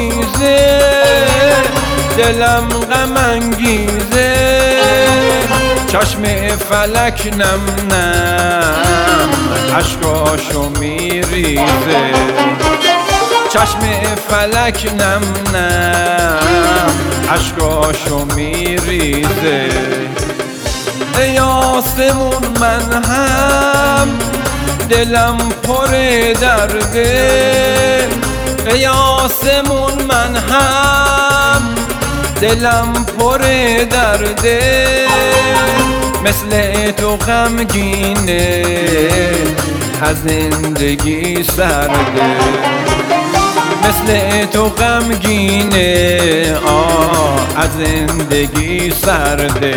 پاییزه، دلم غم انگیزه، چشم فلک نم نم اشکاشو میریزه، چشم فلک نم نم اشکاشو میریزه. ای آسمون من هم دلم پر درده، ای آسمون من هم دلم پر درده، مثل تو غمگینه از زندگی سرده، مثل تو غمگینه از زندگی سرده.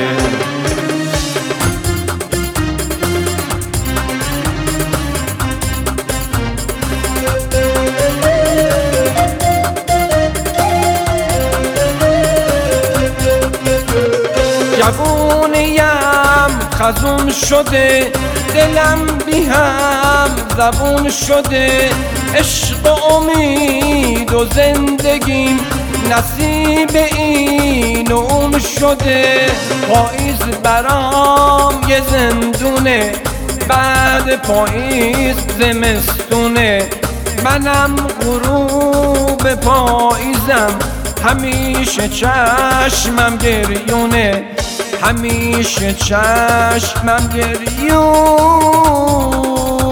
جوونیم خزون شده، دلم بی هم زبون شده، عشق و امید و زندگیم نصیب این و اون شده. پاییز برام یه زندونه، بعد پاییز زمستونه، منم غروب پاییزم، همیشه چشمم گریونه، همیشه چشمم گریونه.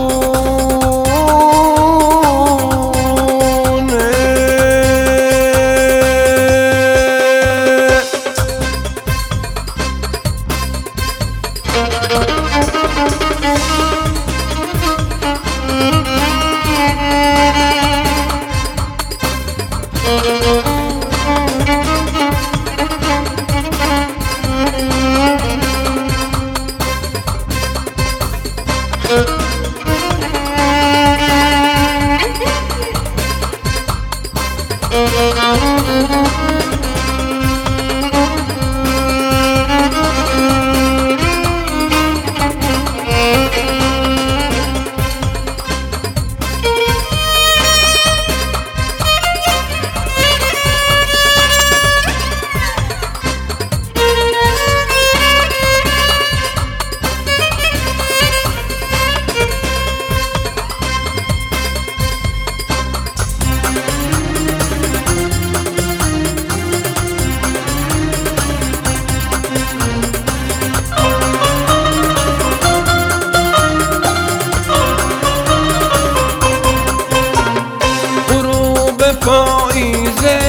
پاییزه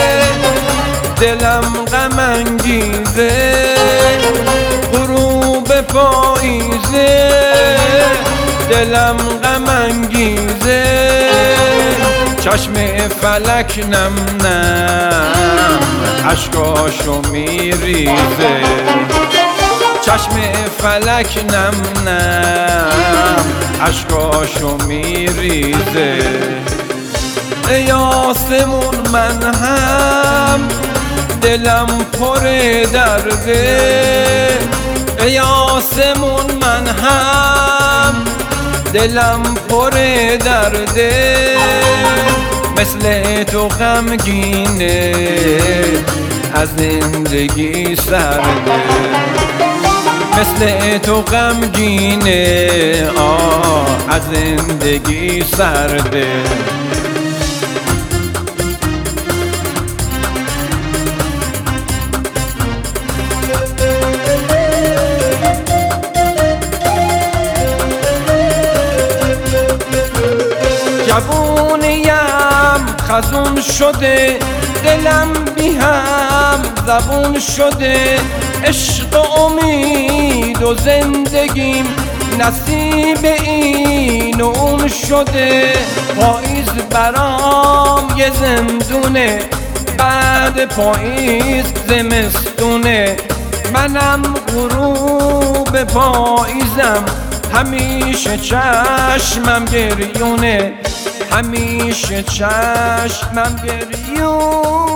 دلم غم انگیزه، غروب پاییزه دلم غم انگیزه، چشم فلک نم نم اشکاشو میریزه، چشم فلک نم نم اشکاشو میریزه. ای آسمون من هم دلم پر درده، ای آسمون من هم دلم پر درده، مثل تو غمگینه از زندگی سرده، مثل تو غمگینه از زندگی سرده. جوونیم خزون شده، دلم بی هم زبون شده، عشق و امید و زندگیم نصیب این و اون شده. پاییز برام یه زندونه، بعد پاییز زمستونه، منم غروب پاییزم، همیشه چشمم گریونه، همیشه چشمم گریونه.